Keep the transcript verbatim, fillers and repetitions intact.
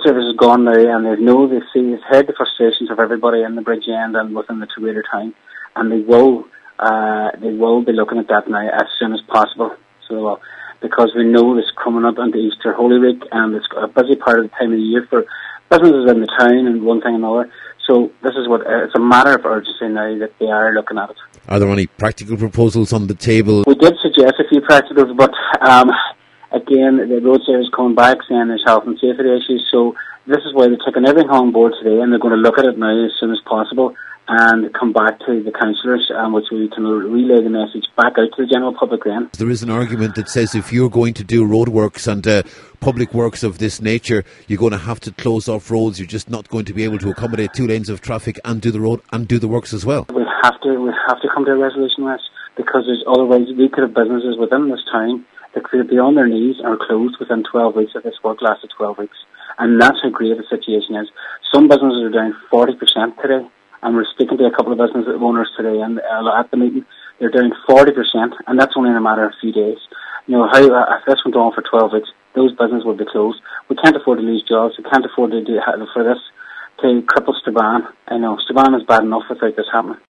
service is gone now, and they know, they see, they've heard the frustrations of everybody in the Bridge End and within the Greater Town, and they will, uh, they will be looking at that now as soon as possible. So, uh, because we know it's coming up into Easter Holy Week, and it's a busy part of the time of the year for businesses in the town and one thing and another. So this is what, uh, it's a matter of urgency now that they are looking at it. Are there any practical proposals on the table? We did suggest a few practicals, but um, again, the road service coming back saying there's health and safety issues. So this is why they're taking everything on board today, and they're going to look at it now as soon as possible and come back to the councillors, um, which we can relay the message back out to the general public then. There is an argument that says if you're going to do roadworks and uh, public works of this nature, you're going to have to close off roads. You're just not going to be able to accommodate two lanes of traffic and do the road and do the works as well. We have to, we have to come to a resolution, Wes, because there's otherwise we could have businesses within this town that could be on their knees or closed within twelve weeks if this work lasted twelve weeks. And that's how grave the situation is. Some businesses are down forty percent today. And we're speaking to a couple of business owners today, and uh, at the meeting, they're down forty percent, and that's only in a matter of a few days. You know, how uh, if this went on for twelve weeks, those businesses would be closed. We can't afford to lose jobs. We can't afford to do for this to cripple Strabane. I know Strabane is bad enough without this happening.